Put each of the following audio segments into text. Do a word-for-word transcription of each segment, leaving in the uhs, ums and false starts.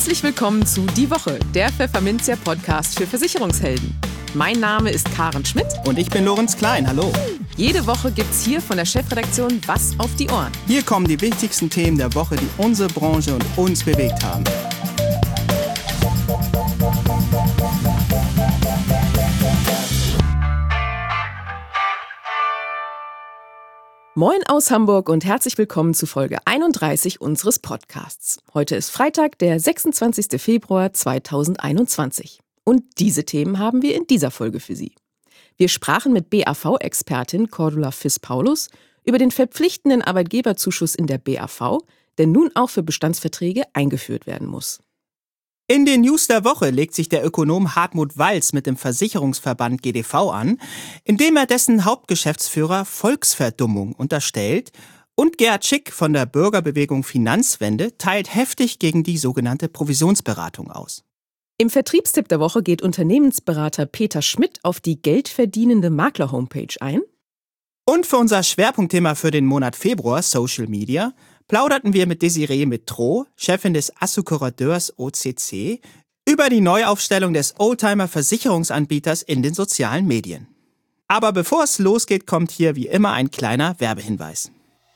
Herzlich willkommen zu Die Woche, der Pfefferminzia-Podcast für Versicherungshelden. Mein Name ist Karen Schmidt. Und ich bin Lorenz Klein, hallo. Jede Woche gibt's hier von der Chefredaktion was auf die Ohren. Hier kommen die wichtigsten Themen der Woche, die unsere Branche und uns bewegt haben. Moin aus Hamburg und herzlich willkommen zu Folge einunddreißig unseres Podcasts. Heute ist Freitag, der sechsundzwanzigster Februar zweitausendeinundzwanzig. Und diese Themen haben wir in dieser Folge für Sie. Wir sprachen mit B A V-Expertin Cordula Fiß-Paulus über den verpflichtenden Arbeitgeberzuschuss in der B A V, der nun auch für Bestandsverträge eingeführt werden muss. In den News der Woche legt sich der Ökonom Hartmut Walz mit dem Versicherungsverband G D V an, indem er dessen Hauptgeschäftsführer Volksverdummung unterstellt, und Gerhard Schick von der Bürgerbewegung Finanzwende teilt heftig gegen die sogenannte Provisionsberatung aus. Im Vertriebstipp der Woche geht Unternehmensberater Peter Schmidt auf die geldverdienende Makler-Homepage ein. Und für unser Schwerpunktthema für den Monat Februar, Social Media, plauderten wir mit Desiree Metro, Chefin des Assekurateurs O C C, über die Neuaufstellung des Oldtimer-Versicherungsanbieters in den sozialen Medien. Aber bevor es losgeht, kommt hier wie immer ein kleiner Werbehinweis.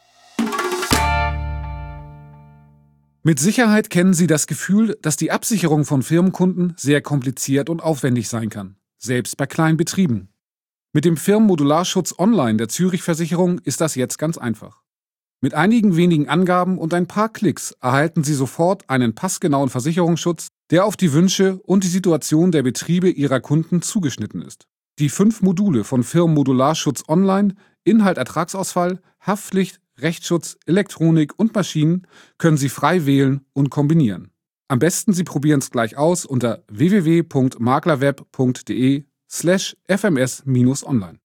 Mit Sicherheit kennen Sie das Gefühl, dass die Absicherung von Firmenkunden sehr kompliziert und aufwendig sein kann, selbst bei kleinen Betrieben. Mit dem Firmenmodularschutz Online der Zürich Versicherung ist das jetzt ganz einfach. Mit einigen wenigen Angaben und ein paar Klicks erhalten Sie sofort einen passgenauen Versicherungsschutz, der auf die Wünsche und die Situation der Betriebe Ihrer Kunden zugeschnitten ist. Die fünf Module von Firmenmodularschutz Online, Inhalt Ertragsausfall, Haftpflicht, Rechtsschutz, Elektronik und Maschinen können Sie frei wählen und kombinieren. Am besten Sie probieren es gleich aus unter w w w punkt maklerweb punkt de slash f m s online.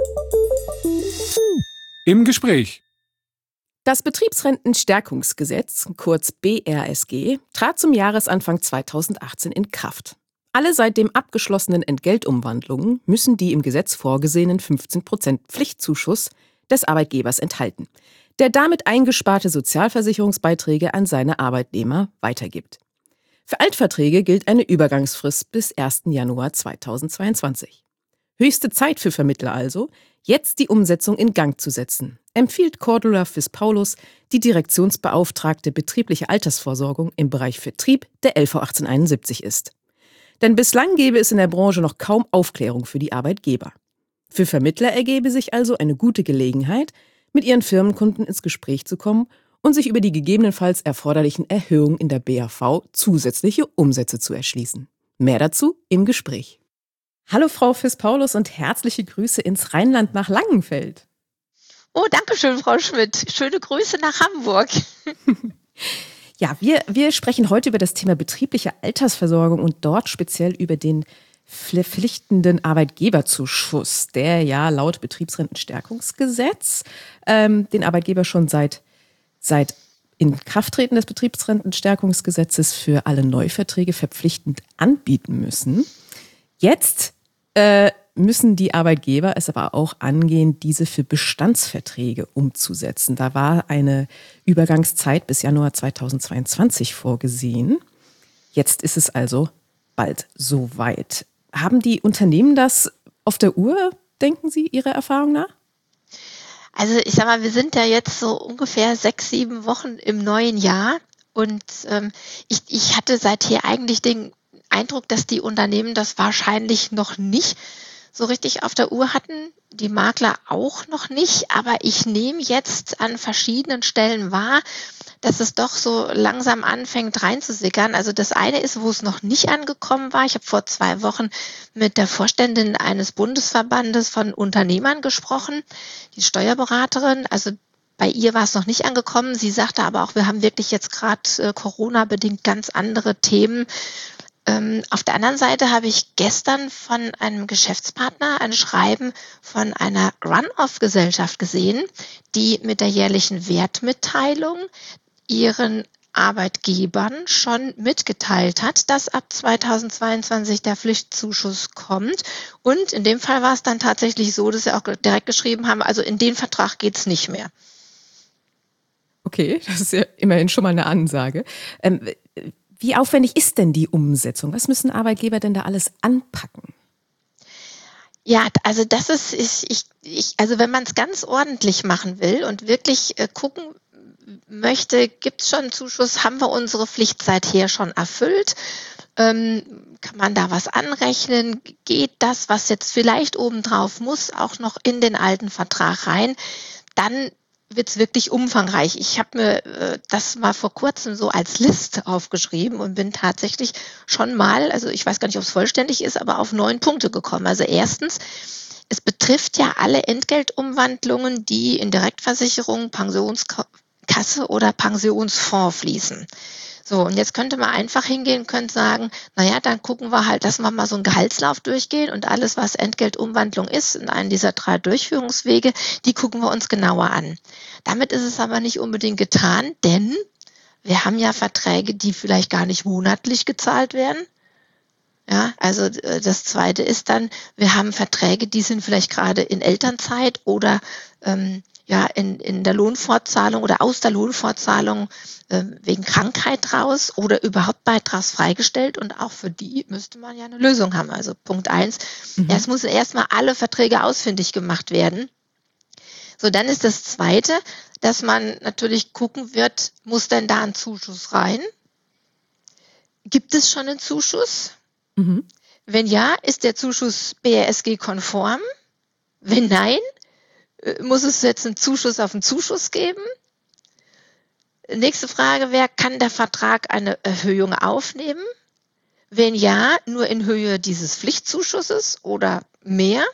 Im Gespräch. Das Betriebsrentenstärkungsgesetz, kurz B R S G, trat zum Jahresanfang zweitausendachtzehn in Kraft. Alle seitdem abgeschlossenen Entgeltumwandlungen müssen die im Gesetz vorgesehenen fünfzehn Prozent Pflichtzuschuss des Arbeitgebers enthalten, der damit eingesparte Sozialversicherungsbeiträge an seine Arbeitnehmer weitergibt. Für Altverträge gilt eine Übergangsfrist bis ersten Januar zweitausendzweiundzwanzig. Höchste Zeit für Vermittler also, jetzt die Umsetzung in Gang zu setzen, empfiehlt Cordula Fiß-Paulus, die Direktionsbeauftragte betriebliche Altersvorsorgung im Bereich Vertrieb der L V achtzehnhunderteinundsiebzig ist. Denn bislang gäbe es in der Branche noch kaum Aufklärung für die Arbeitgeber. Für Vermittler ergebe sich also eine gute Gelegenheit, mit ihren Firmenkunden ins Gespräch zu kommen und sich über die gegebenenfalls erforderlichen Erhöhungen in der B A V zusätzliche Umsätze zu erschließen. Mehr dazu im Gespräch. Hallo Frau Fiß-Paulus und herzliche Grüße ins Rheinland nach Langenfeld. Oh, danke schön, Frau Schmidt. Schöne Grüße nach Hamburg. Ja, wir, wir sprechen heute über das Thema betriebliche Altersversorgung und dort speziell über den verpflichtenden Arbeitgeberzuschuss, der ja laut Betriebsrentenstärkungsgesetz ähm, den Arbeitgeber schon seit, seit Inkrafttreten des Betriebsrentenstärkungsgesetzes für alle Neuverträge verpflichtend anbieten müssen. Jetzt äh, müssen die Arbeitgeber es aber auch angehen, diese für Bestandsverträge umzusetzen. Da war eine Übergangszeit bis Januar zweitausendzweiundzwanzig vorgesehen. Jetzt ist es also bald soweit. Haben die Unternehmen das auf der Uhr, denken Sie, Ihrer Erfahrung nach? Also ich sag mal, wir sind ja jetzt so ungefähr sechs, sieben Wochen im neuen Jahr und ähm, ich, ich hatte seither eigentlich den Eindruck, dass die Unternehmen das wahrscheinlich noch nicht so richtig auf der Uhr hatten, die Makler auch noch nicht, aber ich nehme jetzt an verschiedenen Stellen wahr, dass es doch so langsam anfängt reinzusickern. Also das eine ist, wo es noch nicht angekommen war. Ich habe vor zwei Wochen mit der Vorständin eines Bundesverbandes von Unternehmern gesprochen, die Steuerberaterin, also bei ihr war es noch nicht angekommen. Sie sagte aber auch, wir haben wirklich jetzt gerade äh, Corona-bedingt ganz andere Themen. Ähm, auf der anderen Seite habe ich gestern von einem Geschäftspartner ein Schreiben von einer Run-off-Gesellschaft gesehen, die mit der jährlichen Wertmitteilung ihren Arbeitgebern schon mitgeteilt hat, dass ab zweitausendzweiundzwanzig der Pflichtzuschuss kommt. Und in dem Fall war es dann tatsächlich so, dass sie auch direkt geschrieben haben, also in den Vertrag geht es nicht mehr. Okay, das ist ja immerhin schon mal eine Ansage. Ähm, Wie aufwendig ist denn die Umsetzung? Was müssen Arbeitgeber denn da alles anpacken? Ja, also das ist, ich, ich, ich also wenn man es ganz ordentlich machen will und wirklich äh, gucken möchte, gibt es schon einen Zuschuss, haben wir unsere Pflicht seither schon erfüllt? Ähm, kann man da was anrechnen? Geht das, was jetzt vielleicht obendrauf muss, auch noch in den alten Vertrag rein? Dann wird es wirklich umfangreich. Ich habe mir äh, das mal vor kurzem so als Liste aufgeschrieben und bin tatsächlich schon mal, also ich weiß gar nicht, ob es vollständig ist, aber auf neun Punkte gekommen. Also erstens, es betrifft ja alle Entgeltumwandlungen, die in Direktversicherung, Pensionskasse oder Pensionsfonds fließen. So, und jetzt könnte man einfach hingehen und könnte sagen, naja, dann gucken wir halt, dass wir mal so einen Gehaltslauf durchgehen und alles, was Entgeltumwandlung ist, in einem dieser drei Durchführungswege, die gucken wir uns genauer an. Damit ist es aber nicht unbedingt getan, denn wir haben ja Verträge, die vielleicht gar nicht monatlich gezahlt werden. Ja, also äh, das Zweite ist dann, wir haben Verträge, die sind vielleicht gerade in Elternzeit oder ähm, ja in, in der Lohnfortzahlung oder aus der Lohnfortzahlung äh, wegen Krankheit raus oder überhaupt beitragsfrei gestellt und auch für die müsste man ja eine Lösung haben. Also Punkt eins, mhm. ja, es müssen erstmal alle Verträge ausfindig gemacht werden. So, dann ist das Zweite, dass man natürlich gucken wird, muss denn da ein Zuschuss rein? Gibt es schon einen Zuschuss? Mhm. Wenn ja, ist der Zuschuss B R S G-konform? Wenn nein, muss es jetzt einen Zuschuss auf einen Zuschuss geben? Nächste Frage wäre, kann der Vertrag eine Erhöhung aufnehmen? Wenn ja, nur in Höhe dieses Pflichtzuschusses oder mehr?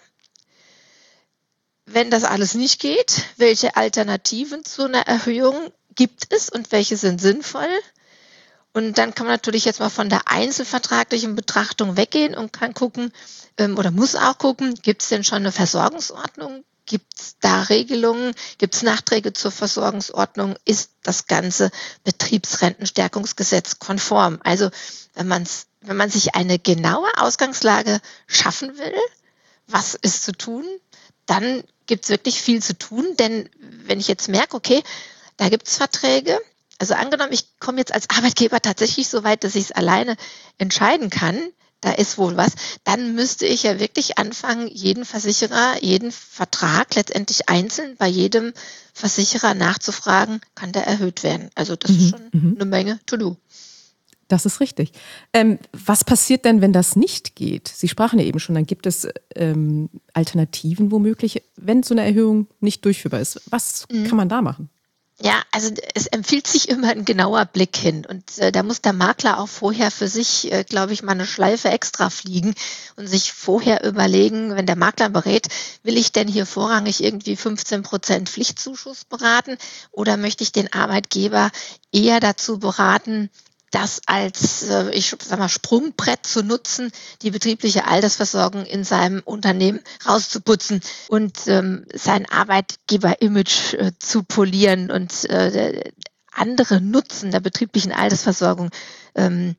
Wenn das alles nicht geht, welche Alternativen zu einer Erhöhung gibt es und welche sind sinnvoll? Und dann kann man natürlich jetzt mal von der einzelvertraglichen Betrachtung weggehen und kann gucken ähm, oder muss auch gucken, gibt es denn schon eine Versorgungsordnung? Gibt es da Regelungen? Gibt es Nachträge zur Versorgungsordnung? Ist das ganze Betriebsrentenstärkungsgesetz konform? Also wenn, man's, wenn man sich eine genaue Ausgangslage schaffen will, was ist zu tun, dann gibt es wirklich viel zu tun. Denn wenn ich jetzt merke, okay, da gibt es Verträge, also angenommen, ich komme jetzt als Arbeitgeber tatsächlich so weit, dass ich es alleine entscheiden kann, da ist wohl was, dann müsste ich ja wirklich anfangen, jeden Versicherer, jeden Vertrag letztendlich einzeln bei jedem Versicherer nachzufragen, kann der erhöht werden. Also das mhm, ist schon mhm. eine Menge to do. Das ist richtig. Ähm, was passiert denn, wenn das nicht geht? Sie sprachen ja eben schon, dann gibt es ähm, Alternativen womöglich, wenn so eine Erhöhung nicht durchführbar ist. Was mhm. kann man da machen? Ja, also es empfiehlt sich immer ein genauer Blick hin und äh, da muss der Makler auch vorher für sich, äh, glaube ich, mal eine Schleife extra fliegen und sich vorher überlegen, wenn der Makler berät, will ich denn hier vorrangig irgendwie fünfzehn Prozent Pflichtzuschuss beraten oder möchte ich den Arbeitgeber eher dazu beraten, das als, äh, ich sag mal, Sprungbrett zu nutzen, die betriebliche Altersversorgung in seinem Unternehmen rauszuputzen und ähm, sein Arbeitgeber-Image äh, zu polieren und äh, andere Nutzen der betrieblichen Altersversorgung ähm,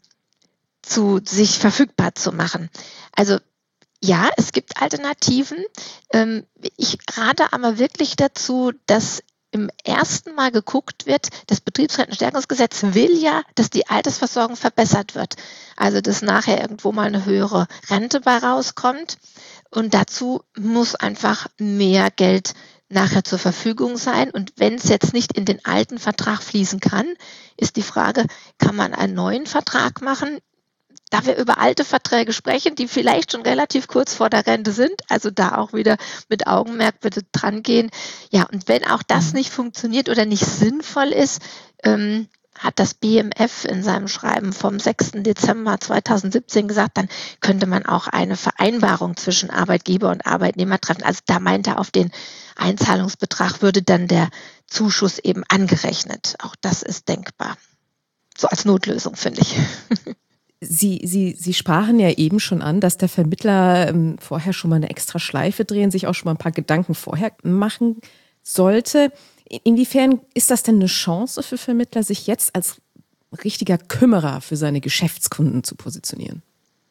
zu sich verfügbar zu machen. Also ja, es gibt Alternativen. Ähm, ich rate aber wirklich dazu, dass im ersten Mal geguckt wird, das Betriebsrentenstärkungsgesetz will ja, dass die Altersversorgung verbessert wird. Also, dass nachher irgendwo mal eine höhere Rente bei rauskommt. Und dazu muss einfach mehr Geld nachher zur Verfügung sein. Und wenn es jetzt nicht in den alten Vertrag fließen kann, ist die Frage, kann man einen neuen Vertrag machen? Da wir über alte Verträge sprechen, die vielleicht schon relativ kurz vor der Rente sind, also da auch wieder mit Augenmerk bitte dran gehen. Ja, und wenn auch das nicht funktioniert oder nicht sinnvoll ist, ähm, hat das B M F in seinem Schreiben vom sechsten Dezember zweitausendsiebzehn gesagt, dann könnte man auch eine Vereinbarung zwischen Arbeitgeber und Arbeitnehmer treffen. Also da meint er, auf den Einzahlungsbetrag würde dann der Zuschuss eben angerechnet. Auch das ist denkbar. So als Notlösung, finde ich. Sie, Sie, Sie sprachen ja eben schon an, dass der Vermittler ähm, vorher schon mal eine extra Schleife drehen, sich auch schon mal ein paar Gedanken vorher machen sollte. Inwiefern ist das denn eine Chance für Vermittler, sich jetzt als richtiger Kümmerer für seine Geschäftskunden zu positionieren?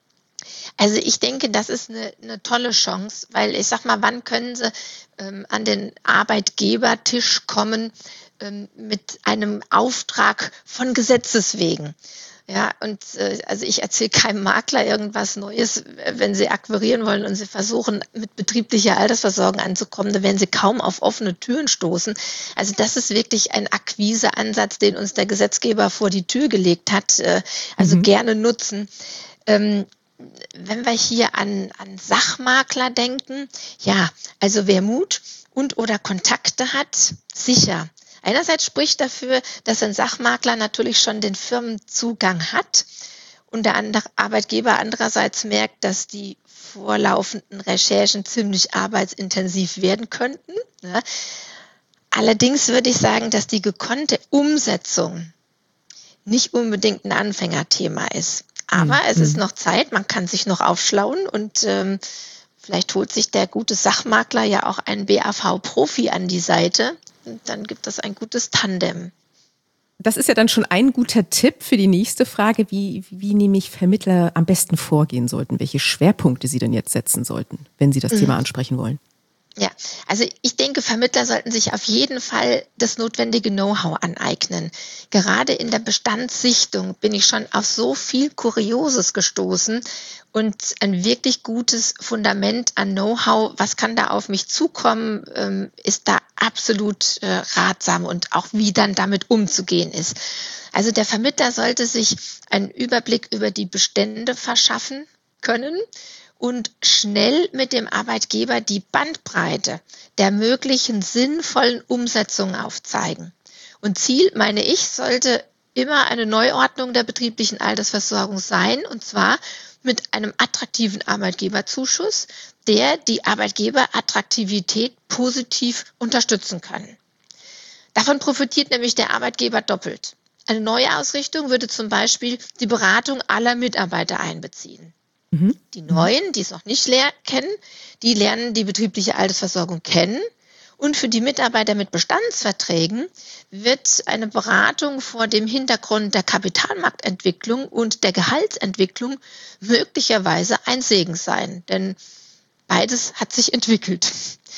Also ich denke, das ist eine, eine tolle Chance, weil ich sag mal, wann können Sie ähm, an den Arbeitgebertisch kommen, ähm, mit einem Auftrag von Gesetzes wegen. Ja, und äh, also ich erzähle keinem Makler irgendwas Neues, äh, wenn sie akquirieren wollen und sie versuchen, mit betrieblicher Altersversorgung anzukommen, da werden sie kaum auf offene Türen stoßen. Also das ist wirklich ein Akquiseansatz, den uns der Gesetzgeber vor die Tür gelegt hat. Äh, also Mhm. gerne nutzen. Ähm, wenn wir hier an, an Sachmakler denken, ja, also wer Mut und oder Kontakte hat, sicher. Einerseits spricht dafür, dass ein Sachmakler natürlich schon den Firmenzugang hat und der andere Arbeitgeber andererseits merkt, dass die vorlaufenden Recherchen ziemlich arbeitsintensiv werden könnten. Ne? Allerdings würde ich sagen, dass die gekonnte Umsetzung nicht unbedingt ein Anfängerthema ist. Aber Mhm. es ist noch Zeit, man kann sich noch aufschlauen und ähm, vielleicht holt sich der gute Sachmakler ja auch einen B A V-Profi an die Seite. Und dann gibt es ein gutes Tandem. Das ist ja dann schon ein guter Tipp für die nächste Frage, wie, wie nämlich Vermittler am besten vorgehen sollten, welche Schwerpunkte sie denn jetzt setzen sollten, wenn sie das Mhm. Thema ansprechen wollen. Ja, also ich denke, Vermittler sollten sich auf jeden Fall das notwendige Know-how aneignen. Gerade in der Bestandssichtung bin ich schon auf so viel Kurioses gestoßen und ein wirklich gutes Fundament an Know-how, was kann da auf mich zukommen, ähm, ist da absolut äh, ratsam und auch wie dann damit umzugehen ist. Also der Vermittler sollte sich einen Überblick über die Bestände verschaffen können und schnell mit dem Arbeitgeber die Bandbreite der möglichen sinnvollen Umsetzungen aufzeigen. Und Ziel, meine ich, sollte immer eine Neuordnung der betrieblichen Altersversorgung sein, und zwar mit einem attraktiven Arbeitgeberzuschuss, der die Arbeitgeberattraktivität positiv unterstützen kann. Davon profitiert nämlich der Arbeitgeber doppelt. Eine neue Ausrichtung würde zum Beispiel die Beratung aller Mitarbeiter einbeziehen. Mhm. Die Neuen, die es noch nicht lehr- kennen, die lernen die betriebliche Altersversorgung kennen. Und für die Mitarbeiter mit Bestandsverträgen wird eine Beratung vor dem Hintergrund der Kapitalmarktentwicklung und der Gehaltsentwicklung möglicherweise ein Segen sein. Denn beides hat sich entwickelt.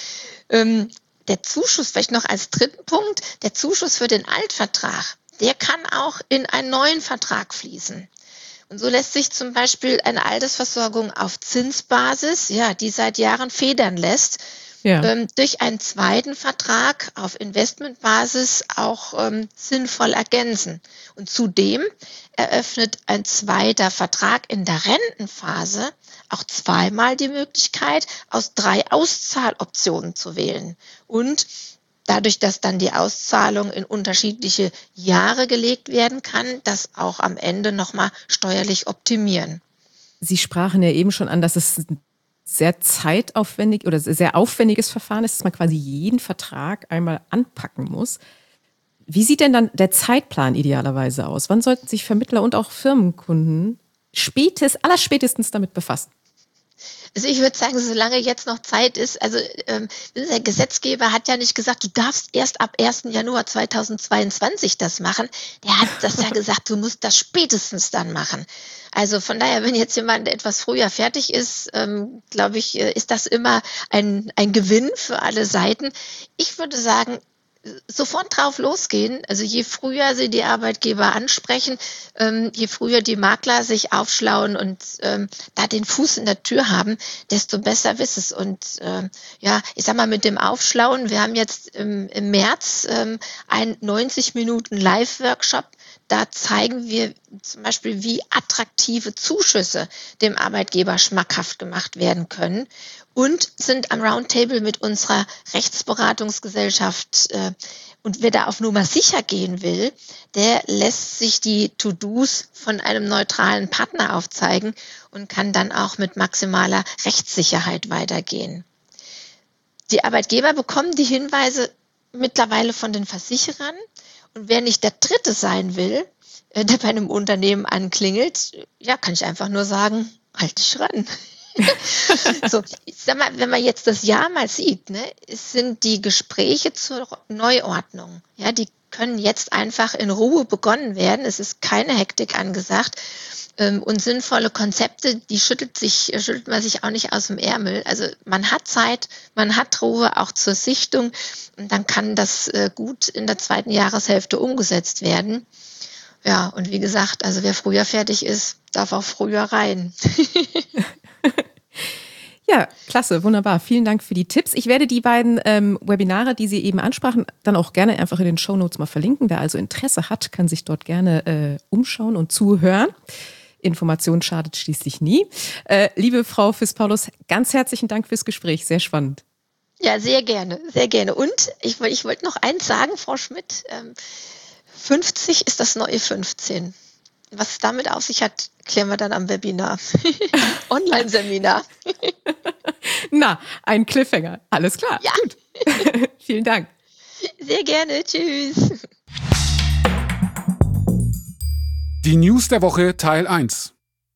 Ähm, der Zuschuss, vielleicht noch als dritten Punkt, der Zuschuss für den Altvertrag, der kann auch in einen neuen Vertrag fließen. Und so lässt sich zum Beispiel eine Altersversorgung auf Zinsbasis, ja, die seit Jahren federn lässt, Ja. ähm, durch einen zweiten Vertrag auf Investmentbasis auch ähm, sinnvoll ergänzen. Und zudem eröffnet ein zweiter Vertrag in der Rentenphase auch zweimal die Möglichkeit, aus drei Auszahloptionen zu wählen. Und dadurch, dass dann die Auszahlung in unterschiedliche Jahre gelegt werden kann, das auch am Ende nochmal steuerlich optimieren. Sie sprachen ja eben schon an, dass es ein sehr zeitaufwendig oder sehr aufwendiges Verfahren ist, dass man quasi jeden Vertrag einmal anpacken muss. Wie sieht denn dann der Zeitplan idealerweise aus? Wann sollten sich Vermittler und auch Firmenkunden spätestens, allerspätestens damit befassen? Also ich würde sagen, solange jetzt noch Zeit ist, also ähm, der Gesetzgeber hat ja nicht gesagt, du darfst erst ab ersten Januar zweitausendzweiundzwanzig das machen. Der hat das ja gesagt, du musst das spätestens dann machen. Also von daher, wenn jetzt jemand etwas früher fertig ist, ähm, glaube ich, äh, ist das immer ein, ein Gewinn für alle Seiten. Ich würde sagen, sofort drauf losgehen. Also je früher sie die Arbeitgeber ansprechen, ähm, je früher die Makler sich aufschlauen und ähm, da den Fuß in der Tür haben, desto besser ist es. Und ähm, ja, ich sag mal mit dem Aufschlauen, wir haben jetzt im, im März ähm, einen neunzig Minuten Live-Workshop. Da zeigen wir zum Beispiel, wie attraktive Zuschüsse dem Arbeitgeber schmackhaft gemacht werden können. Und sind am Roundtable mit unserer Rechtsberatungsgesellschaft. Äh, und wer da auf Nummer sicher gehen will, der lässt sich die To-Dos von einem neutralen Partner aufzeigen und kann dann auch mit maximaler Rechtssicherheit weitergehen. Die Arbeitgeber bekommen die Hinweise mittlerweile von den Versicherern. Und wer nicht der Dritte sein will, äh, der bei einem Unternehmen anklingelt, ja, kann ich einfach nur sagen, halt dich ran. So, ich sag mal, wenn man jetzt das Jahr mal sieht, ne, es sind die Gespräche zur Neuordnung. Ja, die können jetzt einfach in Ruhe begonnen werden. Es ist keine Hektik angesagt. Ähm, und sinnvolle Konzepte, die schüttelt sich, schüttelt man sich auch nicht aus dem Ärmel. Also man hat Zeit, man hat Ruhe auch zur Sichtung und dann kann das äh, gut in der zweiten Jahreshälfte umgesetzt werden. Ja, und wie gesagt, also wer früher fertig ist, darf auch früher rein. Ja, klasse, wunderbar. Vielen Dank für die Tipps. Ich werde die beiden ähm, Webinare, die Sie eben ansprachen, dann auch gerne einfach in den Shownotes mal verlinken. Wer also Interesse hat, kann sich dort gerne äh, umschauen und zuhören. Information schadet schließlich nie. Äh, liebe Frau Fiss-Paulus, ganz herzlichen Dank fürs Gespräch. Sehr spannend. Ja, sehr gerne, sehr gerne. Und ich, ich wollte noch eins sagen, Frau Schmidt. Ähm, fünfzig ist das neue fünfzehn. Was es damit auf sich hat, klären wir dann am Webinar. Online-Seminar. Na, ein Cliffhanger. Alles klar. Ja. Gut. Vielen Dank. Sehr gerne. Tschüss. Die News der Woche Teil eins.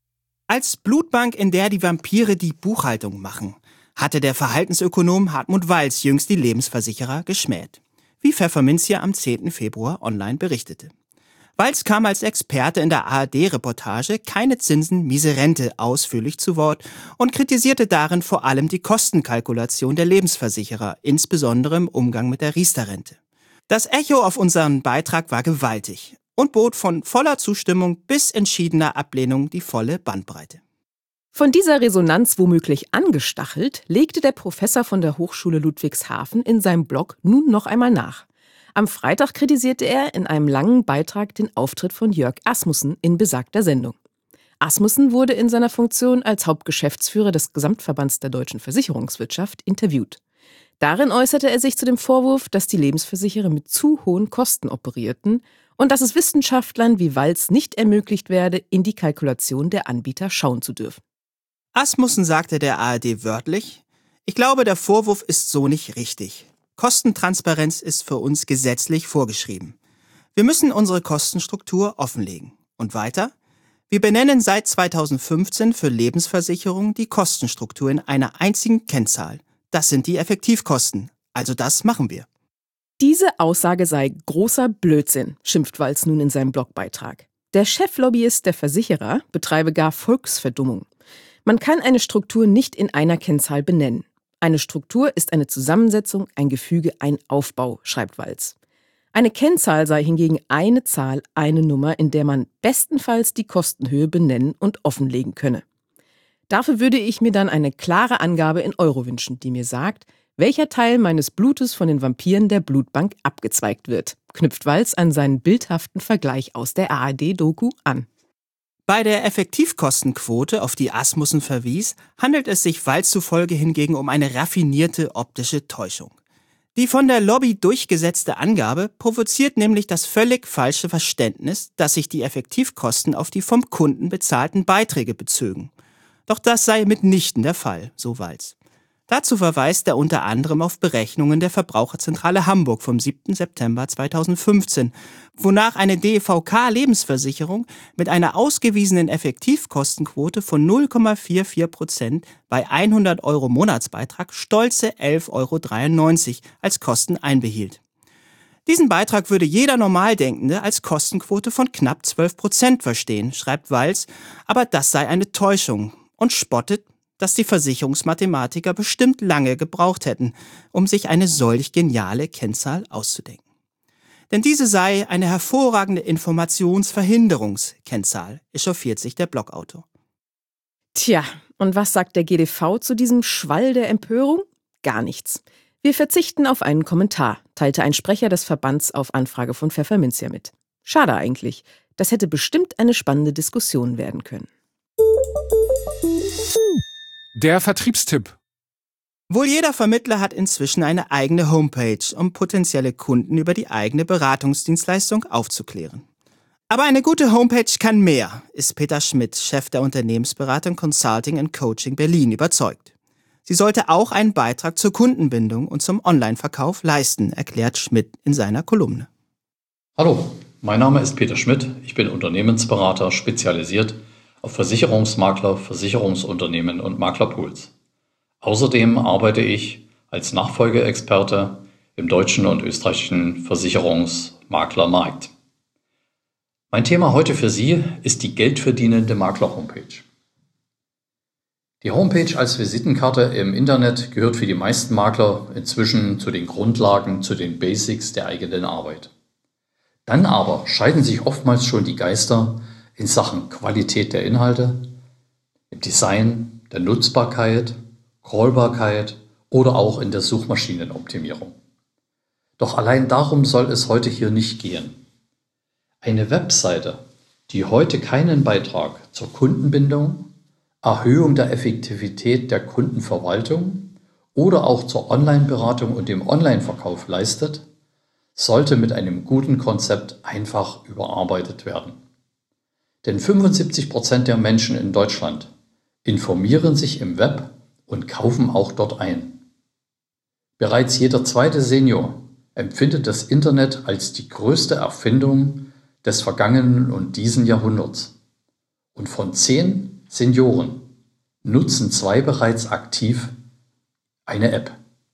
Als Blutbank, in der die Vampire die Buchhaltung machen, hatte der Verhaltensökonom Hartmut Walz jüngst die Lebensversicherer geschmäht. Wie Pfefferminzia am zehnten Februar online berichtete. Walz kam als Experte in der A R D-Reportage Keine Zinsen, miese Rente ausführlich zu Wort und kritisierte darin vor allem die Kostenkalkulation der Lebensversicherer, insbesondere im Umgang mit der Riester-Rente. Das Echo auf unseren Beitrag war gewaltig und bot von voller Zustimmung bis entschiedener Ablehnung die volle Bandbreite. Von dieser Resonanz womöglich angestachelt, legte der Professor von der Hochschule Ludwigshafen in seinem Blog nun noch einmal nach. Am Freitag kritisierte er in einem langen Beitrag den Auftritt von Jörg Asmussen in besagter Sendung. Asmussen wurde in seiner Funktion als Hauptgeschäftsführer des Gesamtverbands der deutschen Versicherungswirtschaft interviewt. Darin äußerte er sich zu dem Vorwurf, dass die Lebensversicherer mit zu hohen Kosten operierten und dass es Wissenschaftlern wie Walz nicht ermöglicht werde, in die Kalkulation der Anbieter schauen zu dürfen. Asmussen sagte der A R D wörtlich: Ich glaube, der Vorwurf ist so nicht richtig. Kostentransparenz ist für uns gesetzlich vorgeschrieben. Wir müssen unsere Kostenstruktur offenlegen. Und weiter: Wir benennen seit zweitausendfünfzehn für Lebensversicherungen die Kostenstruktur in einer einzigen Kennzahl. Das sind die Effektivkosten. Also das machen wir. Diese Aussage sei großer Blödsinn, schimpft Walz nun in seinem Blogbeitrag. Der Cheflobbyist der Versicherer betreibe gar Volksverdummung. Man kann eine Struktur nicht in einer Kennzahl benennen. Eine Struktur ist eine Zusammensetzung, ein Gefüge, ein Aufbau, schreibt Walz. Eine Kennzahl sei hingegen eine Zahl, eine Nummer, in der man bestenfalls die Kostenhöhe benennen und offenlegen könne. Dafür würde ich mir dann eine klare Angabe in Euro wünschen, die mir sagt, welcher Teil meines Blutes von den Vampiren der Blutbank abgezweigt wird, knüpft Walz an seinen bildhaften Vergleich aus der A R D-Doku an. Bei der Effektivkostenquote, auf die Asmussen verwies, handelt es sich Walz zufolge hingegen um eine raffinierte optische Täuschung. Die von der Lobby durchgesetzte Angabe provoziert nämlich das völlig falsche Verständnis, dass sich die Effektivkosten auf die vom Kunden bezahlten Beiträge bezögen. Doch das sei mitnichten der Fall, so Walz. Dazu verweist er unter anderem auf Berechnungen der Verbraucherzentrale Hamburg vom siebten September zweitausendfünfzehn, wonach eine D E V K-Lebensversicherung mit einer ausgewiesenen Effektivkostenquote von null Komma vierundvierzig Prozent bei hundert Euro Monatsbeitrag stolze elf Euro dreiundneunzig als Kosten einbehielt. Diesen Beitrag würde jeder Normaldenkende als Kostenquote von knapp zwölf Prozent verstehen, schreibt Walz, aber das sei eine Täuschung und spottet, dass die Versicherungsmathematiker bestimmt lange gebraucht hätten, um sich eine solch geniale Kennzahl auszudenken. Denn diese sei eine hervorragende Informationsverhinderungskennzahl, echauffiert sich der Blogautor. Tja, und was sagt der G D V zu diesem Schwall der Empörung? Gar nichts. Wir verzichten auf einen Kommentar, teilte ein Sprecher des Verbands auf Anfrage von Pfefferminzia mit. Schade eigentlich. Das hätte bestimmt eine spannende Diskussion werden können. Der Vertriebstipp. Wohl jeder Vermittler hat inzwischen eine eigene Homepage, um potenzielle Kunden über die eigene Beratungsdienstleistung aufzuklären. Aber eine gute Homepage kann mehr, ist Peter Schmidt, Chef der Unternehmensberatung Consulting and Coaching Berlin, überzeugt. Sie sollte auch einen Beitrag zur Kundenbindung und zum Online-Verkauf leisten, erklärt Schmidt in seiner Kolumne. Hallo, mein Name ist Peter Schmidt. Ich bin Unternehmensberater, spezialisiert auf Versicherungsmakler, Versicherungsunternehmen und Maklerpools. Außerdem arbeite ich als Nachfolgeexperte im deutschen und österreichischen Versicherungsmaklermarkt. Mein Thema heute für Sie ist die geldverdienende Makler-Homepage. Die Homepage als Visitenkarte im Internet gehört für die meisten Makler inzwischen zu den Grundlagen, zu den Basics der eigenen Arbeit. Dann aber scheiden sich oftmals schon die Geister in Sachen Qualität der Inhalte, im Design, der Nutzbarkeit, Crawlbarkeit oder auch in der Suchmaschinenoptimierung. Doch allein darum soll es heute hier nicht gehen. Eine Webseite, die heute keinen Beitrag zur Kundenbindung, Erhöhung der Effektivität der Kundenverwaltung oder auch zur Online-Beratung und dem Online-Verkauf leistet, sollte mit einem guten Konzept einfach überarbeitet werden. Denn fünfundsiebzig Prozent der Menschen in Deutschland informieren sich im Web und kaufen auch dort ein. Bereits jeder zweite Senior empfindet das Internet als die größte Erfindung des vergangenen und diesen Jahrhunderts. Und von zehn Senioren nutzen zwei bereits aktiv eine App.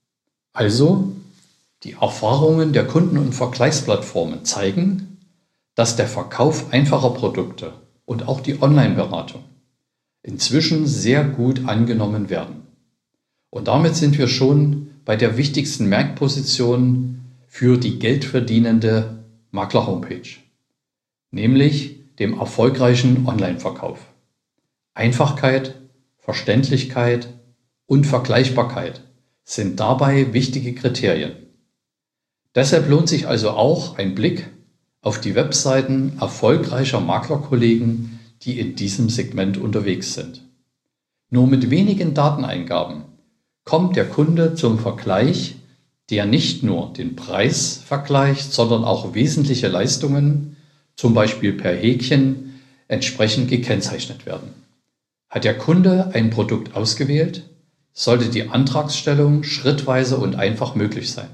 Also, die Erfahrungen der Kunden- und Vergleichsplattformen zeigen, dass der Verkauf einfacher Produkte und auch die Online-Beratung inzwischen sehr gut angenommen werden. Und damit sind wir schon bei der wichtigsten Merkposition für die geldverdienende Makler-Homepage, nämlich dem erfolgreichen Online-Verkauf. Einfachkeit, Verständlichkeit und Vergleichbarkeit sind dabei wichtige Kriterien. Deshalb lohnt sich also auch ein Blick auf die Webseiten erfolgreicher Maklerkollegen, die in diesem Segment unterwegs sind. Nur mit wenigen Dateneingaben kommt der Kunde zum Vergleich, der nicht nur den Preis vergleicht, sondern auch wesentliche Leistungen, zum Beispiel per Häkchen, entsprechend gekennzeichnet werden. Hat der Kunde ein Produkt ausgewählt, sollte die Antragsstellung schrittweise und einfach möglich sein.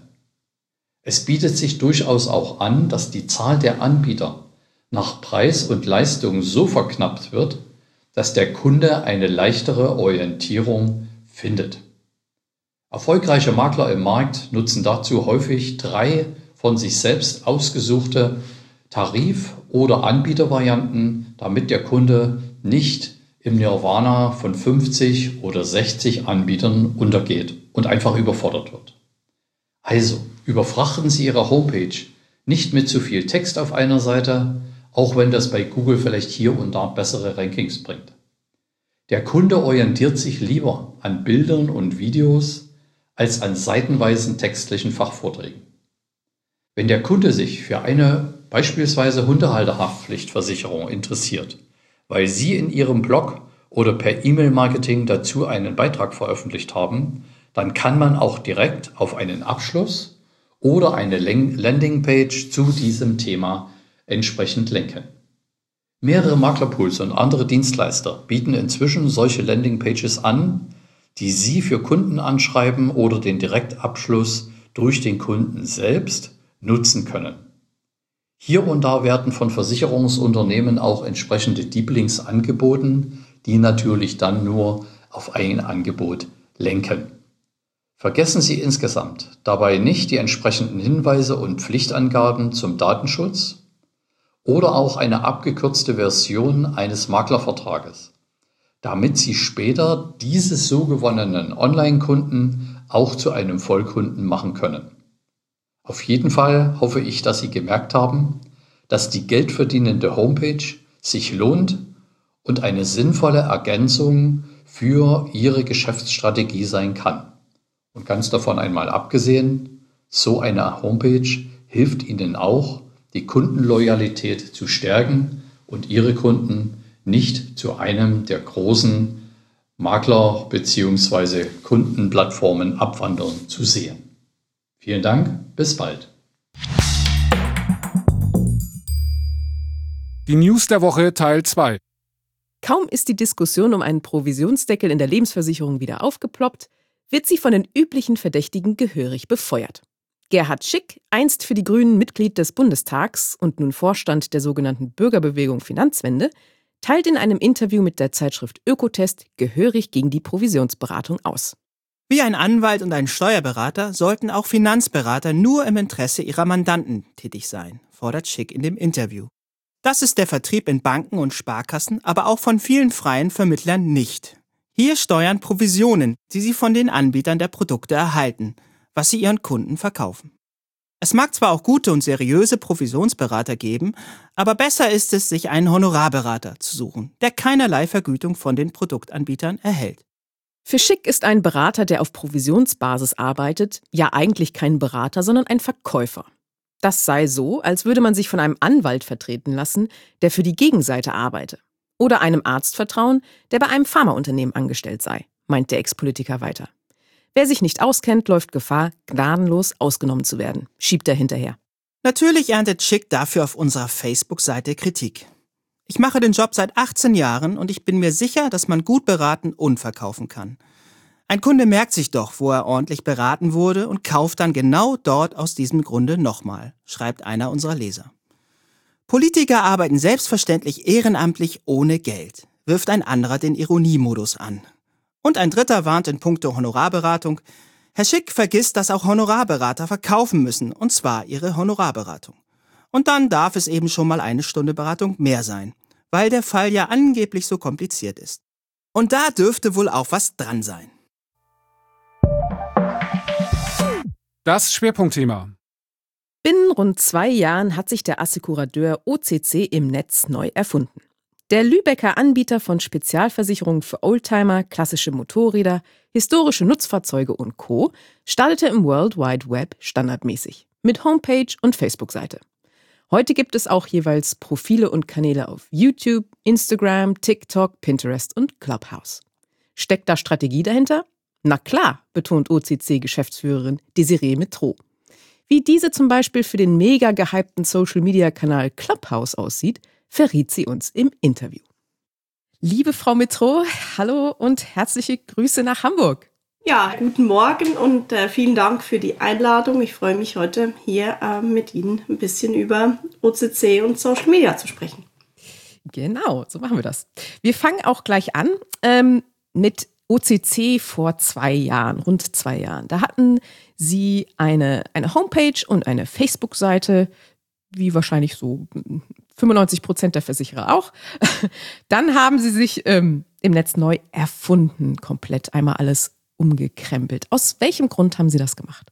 Es bietet sich durchaus auch an, dass die Zahl der Anbieter nach Preis und Leistung so verknappt wird, dass der Kunde eine leichtere Orientierung findet. Erfolgreiche Makler im Markt nutzen dazu häufig drei von sich selbst ausgesuchte Tarif- oder Anbietervarianten, damit der Kunde nicht im Nirvana von fünfzig oder sechzig Anbietern untergeht und einfach überfordert wird. Also, überfrachten Sie Ihre Homepage nicht mit zu viel Text auf einer Seite, auch wenn das bei Google vielleicht hier und da bessere Rankings bringt. Der Kunde orientiert sich lieber an Bildern und Videos als an seitenweisen textlichen Fachvorträgen. Wenn der Kunde sich für eine beispielsweise Hundehalterhaftpflichtversicherung interessiert, weil Sie in Ihrem Blog oder per E-Mail-Marketing dazu einen Beitrag veröffentlicht haben, dann kann man auch direkt auf einen Abschluss oder eine Landingpage zu diesem Thema entsprechend lenken. Mehrere Maklerpools und andere Dienstleister bieten inzwischen solche Landingpages an, die Sie für Kunden anschreiben oder den Direktabschluss durch den Kunden selbst nutzen können. Hier und da werden von Versicherungsunternehmen auch entsprechende Deep Links angeboten, die natürlich dann nur auf ein Angebot lenken. Vergessen Sie insgesamt dabei nicht die entsprechenden Hinweise und Pflichtangaben zum Datenschutz oder auch eine abgekürzte Version eines Maklervertrages, damit Sie später diese so gewonnenen Online-Kunden auch zu einem Vollkunden machen können. Auf jeden Fall hoffe ich, dass Sie gemerkt haben, dass die geldverdienende Homepage sich lohnt und eine sinnvolle Ergänzung für Ihre Geschäftsstrategie sein kann. Und ganz davon einmal abgesehen, so eine Homepage hilft Ihnen auch, die Kundenloyalität zu stärken und Ihre Kunden nicht zu einem der großen Makler- bzw. Kundenplattformen abwandern zu sehen. Vielen Dank, bis bald. Die News der Woche Teil zwei. Kaum ist die Diskussion um einen Provisionsdeckel in der Lebensversicherung wieder aufgeploppt, wird sie von den üblichen Verdächtigen gehörig befeuert. Gerhard Schick, einst für die Grünen Mitglied des Bundestags und nun Vorstand der sogenannten Bürgerbewegung Finanzwende, teilt in einem Interview mit der Zeitschrift Ökotest gehörig gegen die Provisionsberatung aus. Wie ein Anwalt und ein Steuerberater sollten auch Finanzberater nur im Interesse ihrer Mandanten tätig sein, fordert Schick in dem Interview. Das ist der Vertrieb in Banken und Sparkassen, aber auch von vielen freien Vermittlern nicht. Hier steuern Provisionen, die sie von den Anbietern der Produkte erhalten, was sie ihren Kunden verkaufen. Es mag zwar auch gute und seriöse Provisionsberater geben, aber besser ist es, sich einen Honorarberater zu suchen, der keinerlei Vergütung von den Produktanbietern erhält. Für Schick ist ein Berater, der auf Provisionsbasis arbeitet, ja eigentlich kein Berater, sondern ein Verkäufer. Das sei so, als würde man sich von einem Anwalt vertreten lassen, der für die Gegenseite arbeite. Oder einem Arzt vertrauen, der bei einem Pharmaunternehmen angestellt sei, meint der Ex-Politiker weiter. Wer sich nicht auskennt, läuft Gefahr, gnadenlos ausgenommen zu werden, schiebt er hinterher. Natürlich erntet Schick dafür auf unserer Facebook-Seite Kritik. Ich mache den Job seit achtzehn Jahren und ich bin mir sicher, dass man gut beraten und verkaufen kann. Ein Kunde merkt sich doch, wo er ordentlich beraten wurde und kauft dann genau dort aus diesem Grunde nochmal, schreibt einer unserer Leser. Politiker arbeiten selbstverständlich ehrenamtlich ohne Geld, wirft ein anderer den Ironiemodus an. Und ein dritter warnt in puncto Honorarberatung: Herr Schick vergisst, dass auch Honorarberater verkaufen müssen, und zwar ihre Honorarberatung. Und dann darf es eben schon mal eine Stunde Beratung mehr sein, weil der Fall ja angeblich so kompliziert ist. Und da dürfte wohl auch was dran sein. Das Schwerpunktthema. Binnen rund zwei Jahren hat sich der Assekurateur O C C im Netz neu erfunden. Der Lübecker Anbieter von Spezialversicherungen für Oldtimer, klassische Motorräder, historische Nutzfahrzeuge und Co. startete im World Wide Web standardmäßig mit Homepage und Facebook-Seite. Heute gibt es auch jeweils Profile und Kanäle auf YouTube, Instagram, TikTok, Pinterest und Clubhouse. Steckt da Strategie dahinter? Na klar, betont O C C-Geschäftsführerin Desiree Metro. Wie diese zum Beispiel für den mega gehypten Social-Media-Kanal Clubhouse aussieht, verriet sie uns im Interview. Liebe Frau Metro, hallo und herzliche Grüße nach Hamburg. Ja, guten Morgen und äh, vielen Dank für die Einladung. Ich freue mich heute hier äh, mit Ihnen ein bisschen über O C C und Social Media zu sprechen. Genau, so machen wir das. Wir fangen auch gleich an ähm, mit O C C vor zwei Jahren, rund zwei Jahren. Da hatten Sie eine, eine Homepage und eine Facebook-Seite, wie wahrscheinlich so fünfundneunzig Prozent der Versicherer auch. Dann haben Sie sich ähm, im Netz neu erfunden, komplett einmal alles umgekrempelt. Aus welchem Grund haben Sie das gemacht?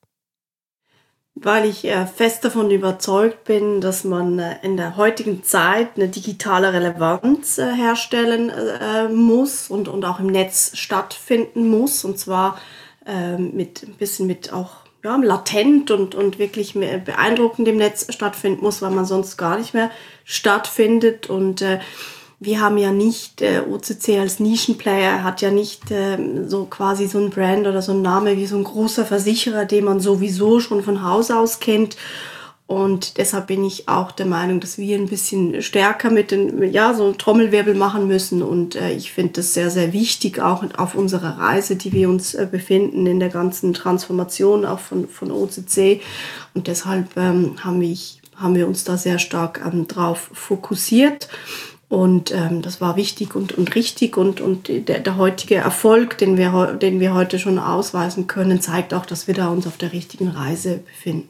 Weil ich äh, fest davon überzeugt bin, dass man äh, in der heutigen Zeit eine digitale Relevanz äh, herstellen äh, muss und, und auch im Netz stattfinden muss. Und zwar äh, mit ein bisschen mit auch ja, latent und, und wirklich mehr beeindruckend im Netz stattfinden muss, weil man sonst gar nicht mehr stattfindet. Und äh, wir haben ja nicht, äh, O C C als Nischenplayer hat ja nicht äh, so quasi so ein Brand oder so ein Name wie so ein großer Versicherer, den man sowieso schon von Haus aus kennt. Und deshalb bin ich auch der Meinung, dass wir ein bisschen stärker mit den, ja, so einen Trommelwirbel machen müssen. Und äh, ich finde das sehr, sehr wichtig, auch auf unserer Reise, die wir uns äh, befinden, in der ganzen Transformation auch von, von O C C. Und deshalb ähm, haben, wir, haben wir uns da sehr stark ähm, drauf fokussiert. Und ähm, das war wichtig und, und richtig. Und, und der, der heutige Erfolg, den wir, den wir heute schon ausweisen können, zeigt auch, dass wir da uns auf der richtigen Reise befinden.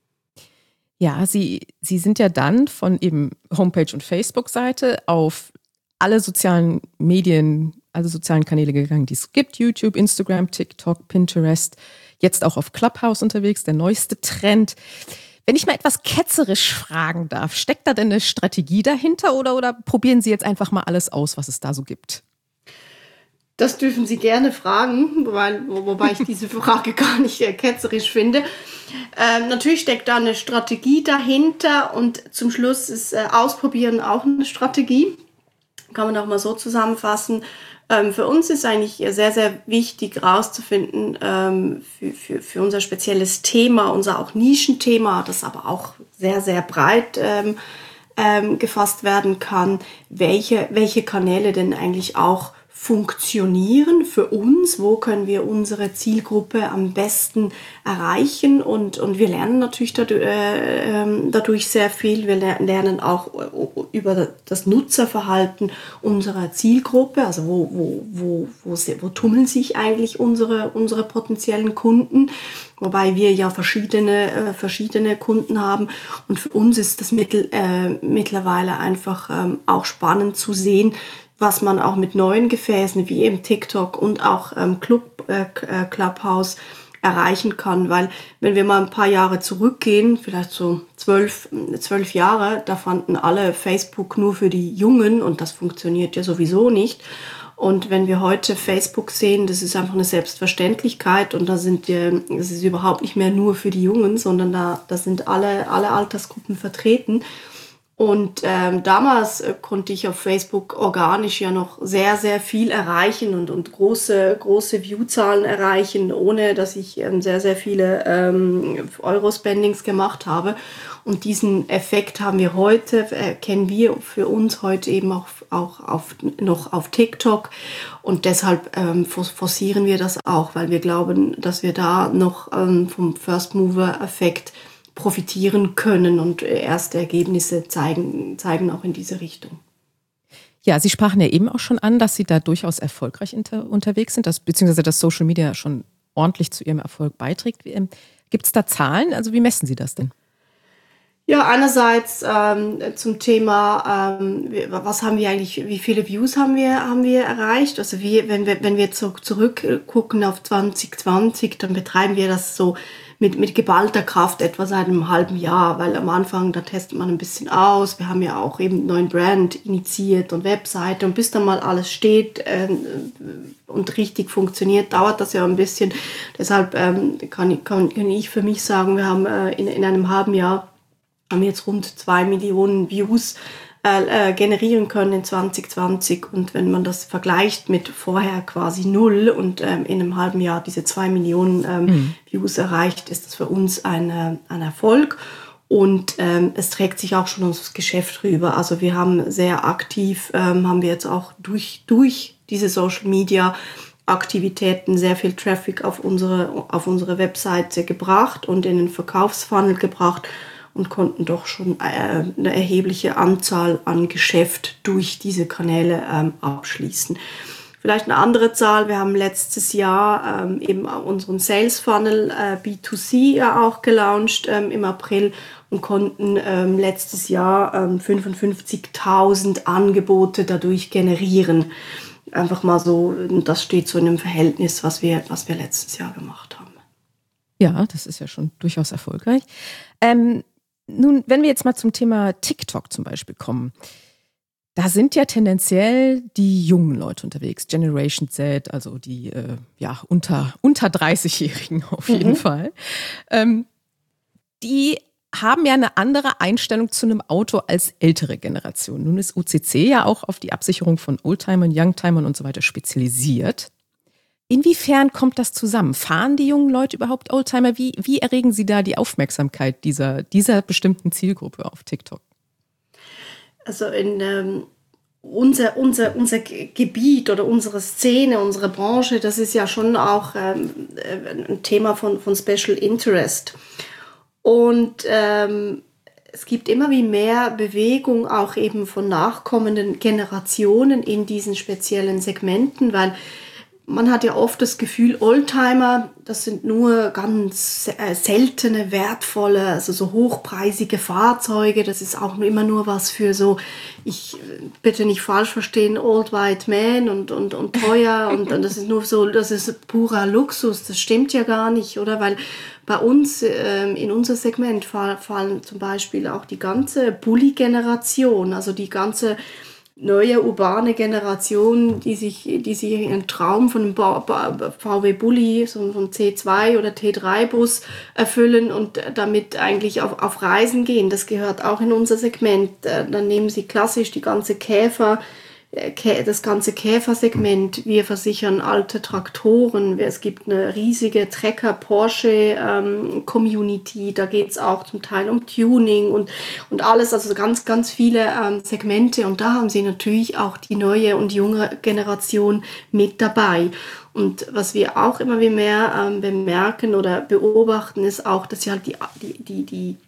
Ja, Sie, Sie sind ja dann von eben Homepage und Facebook-Seite auf alle sozialen Medien, alle sozialen Kanäle gegangen, die es gibt. YouTube, Instagram, TikTok, Pinterest, jetzt auch auf Clubhouse unterwegs, der neueste Trend. Wenn ich mal etwas ketzerisch fragen darf, steckt da denn eine Strategie dahinter oder, oder probieren Sie jetzt einfach mal alles aus, was es da so gibt? Das dürfen Sie gerne fragen, wobei, wobei ich diese Frage gar nicht äh, ketzerisch finde. Ähm, natürlich steckt da eine Strategie dahinter und zum Schluss ist äh, Ausprobieren auch eine Strategie. Kann man auch mal so zusammenfassen. Ähm, für uns ist eigentlich sehr, sehr wichtig herauszufinden, ähm, für, für, für unser spezielles Thema, unser auch Nischenthema, das aber auch sehr, sehr breit ähm, ähm, gefasst werden kann, welche, welche Kanäle denn eigentlich auch funktionieren für uns, wo können wir unsere Zielgruppe am besten erreichen und, und wir lernen natürlich dadurch, äh, dadurch sehr viel, wir lernen auch über das Nutzerverhalten unserer Zielgruppe, also wo, wo, wo, wo, wo tummeln sich eigentlich unsere, unsere potenziellen Kunden, wobei wir ja verschiedene, äh, verschiedene Kunden haben. Und für uns ist das mittel, äh, mittlerweile einfach ähm, auch spannend zu sehen, was man auch mit neuen Gefäßen wie eben TikTok und auch ähm, Club, äh, Clubhouse erreichen kann, weil wenn wir mal ein paar Jahre zurückgehen, vielleicht so zwölf, zwölf Jahre, da fanden alle Facebook nur für die Jungen und das funktioniert ja sowieso nicht. Und wenn wir heute Facebook sehen, das ist einfach eine Selbstverständlichkeit und da sind wir, es ist überhaupt nicht mehr nur für die Jungen, sondern da, da sind alle, alle Altersgruppen vertreten. Und ähm, damals äh, konnte ich auf Facebook organisch ja noch sehr, sehr viel erreichen und, und große, große Viewzahlen erreichen, ohne dass ich ähm, sehr, sehr viele ähm, Euro-Spendings gemacht habe. Und diesen Effekt haben wir heute, äh, kennen wir für uns heute eben auch, auch auf, noch auf TikTok. Und deshalb ähm, forcieren wir das auch, weil wir glauben, dass wir da noch ähm, vom First-Mover-Effekt profitieren können und erste Ergebnisse zeigen, zeigen auch in diese Richtung. Ja, Sie sprachen ja eben auch schon an, dass Sie da durchaus erfolgreich inter, unterwegs sind, dass, beziehungsweise dass Social Media schon ordentlich zu Ihrem Erfolg beiträgt. Gibt es da Zahlen? Also wie messen Sie das denn? Ja, einerseits ähm, zum Thema, ähm, was haben wir eigentlich, wie viele Views haben wir haben wir erreicht? Also wir, wenn wir wenn wir zu, zurückgucken auf zwanzig zwanzig, dann betreiben wir das so mit mit geballter Kraft etwa seit einem halben Jahr, weil am Anfang, da testet man ein bisschen aus. Wir haben ja auch eben einen neuen Brand initiiert und Webseite und bis dann mal alles steht äh, und richtig funktioniert, dauert das ja ein bisschen. Deshalb ähm, kann, kann, kann ich für mich sagen, wir haben äh, in, in einem halben Jahr haben jetzt rund zwei Millionen Views äh, generieren können in zwanzig zwanzig. Und wenn man das vergleicht mit vorher quasi null und ähm, in einem halben Jahr diese zwei Millionen ähm, mhm. Views erreicht, ist das für uns ein, äh, ein Erfolg. Und ähm, es trägt sich auch schon unser Geschäft rüber. Also wir haben sehr aktiv, ähm, haben wir jetzt auch durch, durch diese Social Media Aktivitäten sehr viel Traffic auf unsere, auf unsere Webseite gebracht und in den Verkaufsfunnel gebracht. Und konnten doch schon äh, eine erhebliche Anzahl an Geschäft durch diese Kanäle ähm, abschließen. Vielleicht eine andere Zahl, wir haben letztes Jahr ähm, eben unseren Sales Funnel äh, B zwei C ja auch gelauncht ähm, im April und konnten ähm, letztes Jahr ähm, fünfundfünfzigtausend Angebote dadurch generieren. Einfach mal so, das steht so in einem Verhältnis, was wir, was wir letztes Jahr gemacht haben. Ja, das ist ja schon durchaus erfolgreich. Ähm Nun, wenn wir jetzt mal zum Thema TikTok zum Beispiel kommen, da sind ja tendenziell die jungen Leute unterwegs, Generation Z, also die äh, ja unter, unter dreißig-Jährigen auf jeden mhm. Fall. Ähm, die haben ja eine andere Einstellung zu einem Auto als ältere Generation. Nun ist O C C ja auch auf die Absicherung von Oldtimern, Youngtimern und so weiter spezialisiert. Inwiefern kommt das zusammen? Fahren die jungen Leute überhaupt Oldtimer? Wie, wie erregen Sie da die Aufmerksamkeit dieser, dieser bestimmten Zielgruppe auf TikTok? Also in ähm, unser, unser, unser Gebiet oder unsere Szene, unsere Branche, das ist ja schon auch ähm, ein Thema von, von Special Interest. Und ähm, es gibt immer wie mehr Bewegung auch eben von nachkommenden Generationen in diesen speziellen Segmenten, weil man hat ja oft das Gefühl, Oldtimer, das sind nur ganz äh, seltene, wertvolle, also so hochpreisige Fahrzeuge. Das ist auch immer nur was für so, ich bitte nicht falsch verstehen, Old White Man und, und, und teuer. und, und das ist nur so, das ist purer Luxus. Das stimmt ja gar nicht, oder? Weil bei uns, ähm, in unser Segment fall, fallen zum Beispiel auch die ganze Bulli-Generation, also die ganze neue urbane Generation, die sich, die sich ihren Traum von einem V W Bulli, so von C zwei oder T drei Bus erfüllen und damit eigentlich auf, auf Reisen gehen. Das gehört auch in unser Segment. Dann nehmen sie klassisch die ganze Käfer, das ganze Käfersegment. Wir versichern alte Traktoren. Es gibt eine riesige Trecker-Porsche-Community. Ähm, da geht es auch zum Teil um Tuning und, und alles. Also ganz, ganz viele ähm, Segmente. Und da haben sie natürlich auch die neue und junge Generation mit dabei. Und was wir auch immer mehr ähm, bemerken oder beobachten, ist auch, dass sie halt die, die, die, die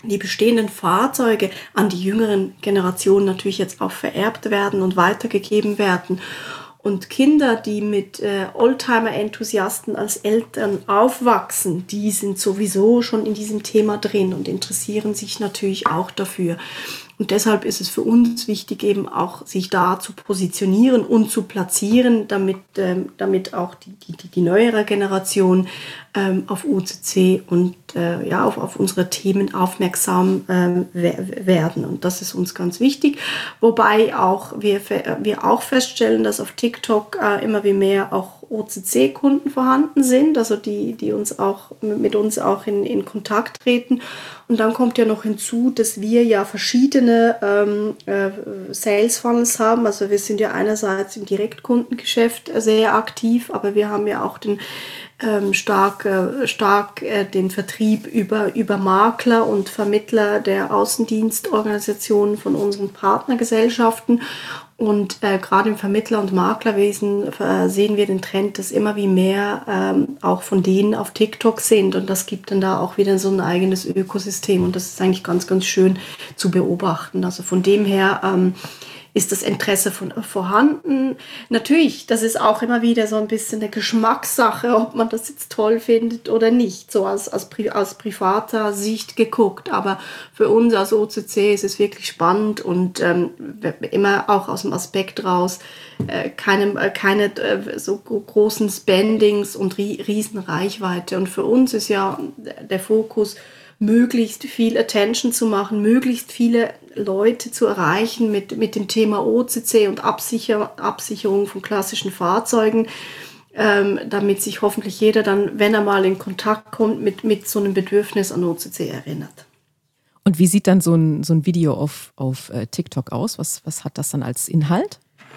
die bestehenden Fahrzeuge an die jüngeren Generationen natürlich jetzt auch vererbt werden und weitergegeben werden. Und Kinder, die mit äh, Oldtimer-Enthusiasten als Eltern aufwachsen, die sind sowieso schon in diesem Thema drin und interessieren sich natürlich auch dafür. Und deshalb ist es für uns wichtig, eben auch sich da zu positionieren und zu platzieren, damit, ähm, damit auch die, die, die neuere Generation ähm, auf O C C und äh, ja, auf, auf unsere Themen aufmerksam ähm, werden. Und das ist uns ganz wichtig. Wobei auch wir, wir auch feststellen, dass auf TikTok äh, immer wie mehr auch O C C-Kunden vorhanden sind, also die, die uns auch mit uns auch in, in Kontakt treten. Und dann kommt ja noch hinzu, dass wir ja verschiedene ähm, äh, Sales Funnels haben. Also wir sind ja einerseits im Direktkundengeschäft sehr aktiv, aber wir haben ja auch den ähm, stark, äh, stark äh, den Vertrieb über, über Makler und Vermittler der Außendienstorganisationen von unseren Partnergesellschaften. Und äh, gerade im Vermittler- und Maklerwesen äh, sehen wir den Trend, dass immer wie mehr ähm, auch von denen auf TikTok sind. Und das gibt dann da auch wieder so ein eigenes Ökosystem. Und das ist eigentlich ganz, ganz schön zu beobachten. Also von dem her ähm, ist das Interesse von, vorhanden. Natürlich, das ist auch immer wieder so ein bisschen eine Geschmackssache, ob man das jetzt toll findet oder nicht, so als, als, aus privater Sicht geguckt. Aber für uns als O C C ist es wirklich spannend und ähm, immer auch aus dem Aspekt raus, äh, keine, äh, keine äh, so großen Spendings und ri- riesen Reichweite. Und für uns ist ja der Fokus, möglichst viel Attention zu machen, möglichst viele Leute zu erreichen mit, mit dem Thema O C C und Absicher, Absicherung von klassischen Fahrzeugen, ähm, damit sich hoffentlich jeder dann, wenn er mal in Kontakt kommt, mit, mit so einem Bedürfnis an O C C erinnert. Und wie sieht dann so ein, so ein Video auf, auf äh, TikTok aus? Was, was hat das dann als Inhalt?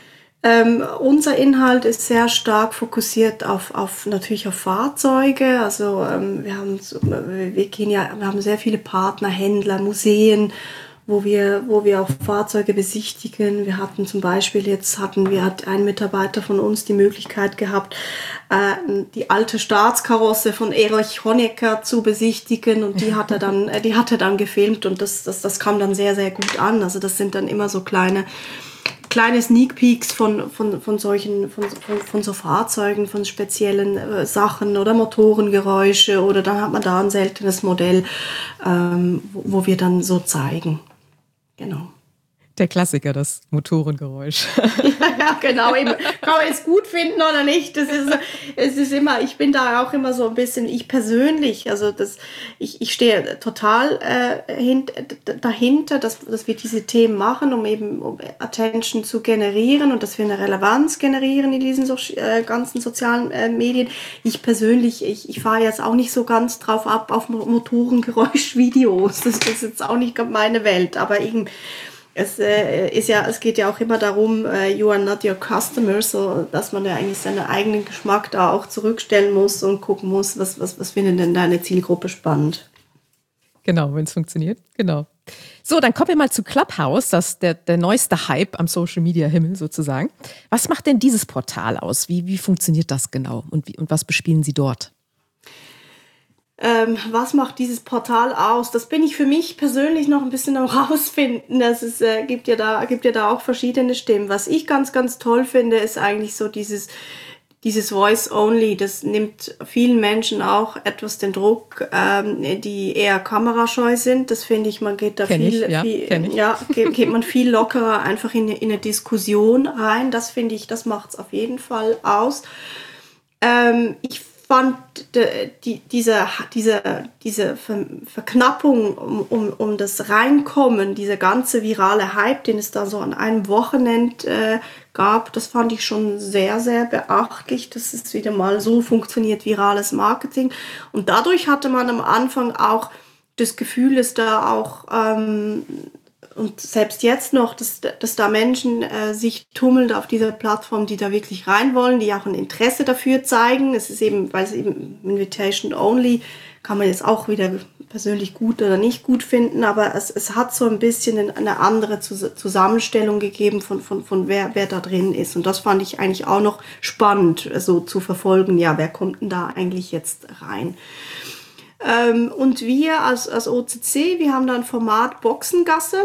Ähm, unser Inhalt ist sehr stark fokussiert auf, auf natürlich auf Fahrzeuge. Also ähm, wir haben wir gehen ja, wir haben sehr viele Partner, Händler, Museen, wo wir wo wir auch Fahrzeuge besichtigen. Wir hatten zum Beispiel jetzt hatten wir hat ein Mitarbeiter von uns die Möglichkeit gehabt, äh, die alte Staatskarosse von Erich Honecker zu besichtigen und die hat er dann äh, die hat er dann gefilmt und das das das kam dann sehr sehr gut an. Also das sind dann immer so kleine kleine Sneak Peeks von, von, von solchen, von, von, von so Fahrzeugen, von speziellen äh, Sachen oder Motorengeräusche oder dann hat man da ein seltenes Modell, ähm, wo, wo wir dann so zeigen. Genau. Der Klassiker, das Motorengeräusch. Ja, ja, genau. Eben. Kann man es gut finden oder nicht? Das ist, es ist immer, ich bin da auch immer so ein bisschen, ich persönlich, also das, ich, ich stehe total äh, hint, dahinter, dass, dass wir diese Themen machen, um eben um Attention zu generieren und dass wir eine Relevanz generieren in diesen so, äh, ganzen sozialen äh, Medien. Ich persönlich, ich, ich fahre jetzt auch nicht so ganz drauf ab auf Motorengeräusch-Videos. Das ist jetzt auch nicht meine Welt, aber irgendwie Es äh, ist ja, es geht ja auch immer darum, äh, you are not your customer, so dass man ja eigentlich seinen eigenen Geschmack da auch zurückstellen muss und gucken muss, was, was, was findet denn deine Zielgruppe spannend. Genau, wenn es funktioniert, genau. So, dann kommen wir mal zu Clubhouse, das ist der, der neueste Hype am Social-Media-Himmel sozusagen. Was macht denn dieses Portal aus? Wie, wie funktioniert das genau und, wie, und was bespielen Sie dort? Ähm, was macht dieses Portal aus? Das bin ich für mich persönlich noch ein bisschen am rausfinden. Es ist, äh, gibt ja da, gibt ja da auch verschiedene Stimmen. Was ich ganz, ganz toll finde, ist eigentlich so dieses, dieses Voice-Only. Das nimmt vielen Menschen auch etwas den Druck, ähm, die eher kamerascheu sind. Das finde ich, man geht da Kenn viel, ich, ja, viel, kenn ich. ja, geht, geht man viel lockerer einfach in, in eine Diskussion rein. Das finde ich, das macht's auf jeden Fall aus. Ähm, ich fand die, diese, diese, diese Verknappung um, um, um das Reinkommen, dieser ganze virale Hype, den es da so an einem Wochenende äh, gab, das fand ich schon sehr, sehr beachtlich, dass es wieder mal so funktioniert, virales Marketing. Und dadurch hatte man am Anfang auch das Gefühl, dass da auch ähm, und selbst jetzt noch, dass, dass da Menschen äh, sich tummeln auf dieser Plattform, die da wirklich rein wollen, die auch ein Interesse dafür zeigen. Es ist eben, weil es eben Invitation Only, kann man jetzt auch wieder persönlich gut oder nicht gut finden, aber es, es hat so ein bisschen eine andere Zusammenstellung gegeben von, von, von wer, wer da drin ist. Und das fand ich eigentlich auch noch spannend, so zu verfolgen, ja, wer kommt denn da eigentlich jetzt rein? Ähm, und wir als, als O C C, wir haben da ein Format Boxengasse,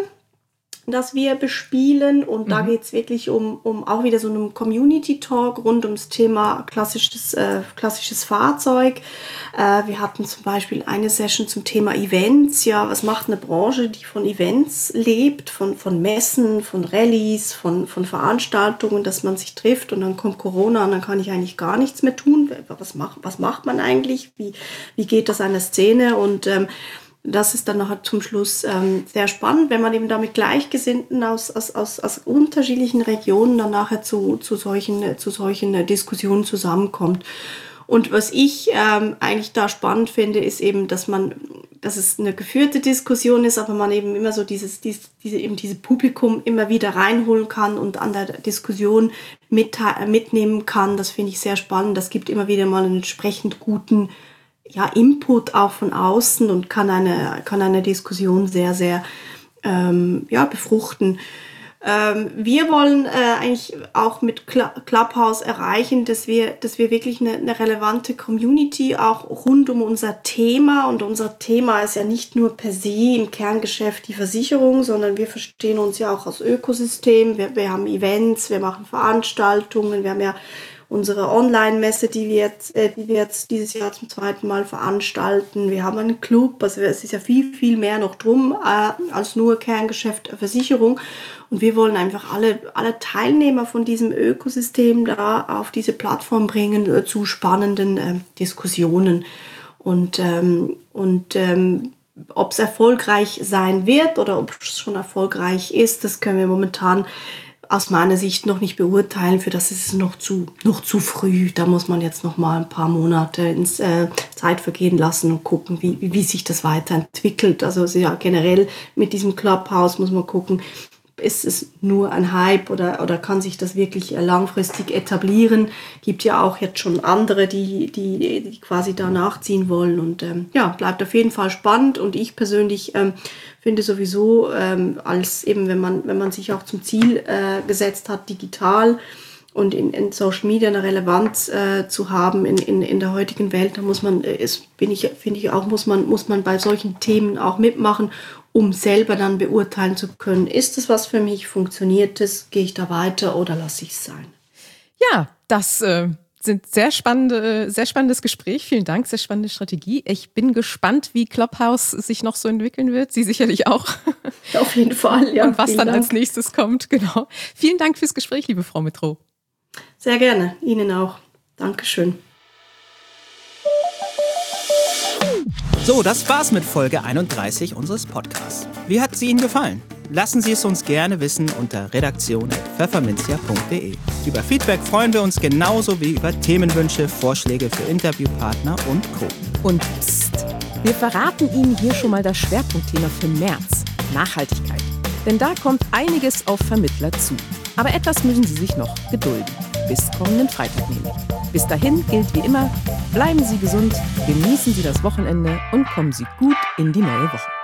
das wir bespielen, und mhm. da geht es wirklich um, um auch wieder so einen Community-Talk rund ums Thema klassisches, äh, klassisches Fahrzeug. Äh, wir hatten zum Beispiel eine Session zum Thema Events. Ja, was macht eine Branche, die von Events lebt, von, von Messen, von Rallyes, von, von Veranstaltungen, dass man sich trifft, und dann kommt Corona und dann kann ich eigentlich gar nichts mehr tun. Was macht, was macht man eigentlich? Wie, wie geht das an der Szene? Und ähm, das ist dann nachher zum Schluss ähm, sehr spannend, wenn man eben da mit Gleichgesinnten aus, aus, aus, aus unterschiedlichen Regionen dann nachher zu, zu solchen, zu solchen Diskussionen zusammenkommt. Und was ich ähm, eigentlich da spannend finde, ist eben, dass man, dass es eine geführte Diskussion ist, aber man eben immer so dieses, dieses, diese, eben dieses Publikum immer wieder reinholen kann und an der Diskussion mit, mitnehmen kann. Das finde ich sehr spannend. Das gibt immer wieder mal einen entsprechend guten ja, Input auch von außen und kann eine, kann eine Diskussion sehr, sehr ähm, ja, befruchten. Ähm, wir wollen äh, eigentlich auch mit Clubhouse erreichen, dass wir, dass wir wirklich eine, eine relevante Community auch rund um unser Thema, und unser Thema ist ja nicht nur per se im Kerngeschäft die Versicherung, sondern wir verstehen uns ja auch als Ökosystem. Wir, wir haben Events, wir machen Veranstaltungen, wir haben ja unsere Online-Messe, die wir jetzt, äh, die wir jetzt dieses Jahr zum zweiten Mal veranstalten. Wir haben einen Club, also es ist ja viel, viel mehr noch drum äh, als nur Kerngeschäft Versicherung. Und wir wollen einfach alle, alle Teilnehmer von diesem Ökosystem da auf diese Plattform bringen äh, zu spannenden äh, Diskussionen. Und, ähm, und ähm, ob es erfolgreich sein wird oder ob es schon erfolgreich ist, das können wir momentan aus meiner Sicht noch nicht beurteilen. Für das ist es noch zu, noch zu früh. Da muss man jetzt noch mal ein paar Monate ins äh, Zeit vergehen lassen und gucken, wie, wie, wie sich das weiterentwickelt. Also ja, generell mit diesem Clubhouse muss man gucken, ist es nur ein Hype oder, oder kann sich das wirklich langfristig etablieren? Gibt ja auch jetzt schon andere, die, die, die quasi da nachziehen wollen. Und ähm, ja, bleibt auf jeden Fall spannend. Und ich persönlich ähm, finde sowieso, ähm, als eben, wenn man, wenn man sich auch zum Ziel äh, gesetzt hat, digital und in, in Social Media eine Relevanz äh, zu haben in, in, in der heutigen Welt, da muss man, ist, bin ich, finde ich auch, muss man, muss man bei solchen Themen auch mitmachen, um selber dann beurteilen zu können, ist es was für mich, funktioniert es, gehe ich da weiter oder lasse ich es sein? Ja, das äh, sind sehr spannende, sehr spannendes Gespräch. Vielen Dank, sehr spannende Strategie. Ich bin gespannt, wie Clubhouse sich noch so entwickeln wird. Sie sicherlich auch. Auf jeden Fall, ja. Und was dann Dank. als nächstes kommt, genau. Vielen Dank fürs Gespräch, liebe Frau Metro. Sehr gerne, Ihnen auch. Dankeschön. So, das war's mit Folge einunddreißig unseres Podcasts. Wie hat sie Ihnen gefallen? Lassen Sie es uns gerne wissen unter redaktion at pfefferminzia punkt de. Über Feedback freuen wir uns genauso wie über Themenwünsche, Vorschläge für Interviewpartner und Co. Und pst, wir verraten Ihnen hier schon mal das Schwerpunktthema für März: Nachhaltigkeit. Denn da kommt einiges auf Vermittler zu. Aber etwas müssen Sie sich noch gedulden. Bis kommenden Freitag nämlich. Bis dahin gilt wie immer, bleiben Sie gesund, genießen Sie das Wochenende und kommen Sie gut in die neue Woche.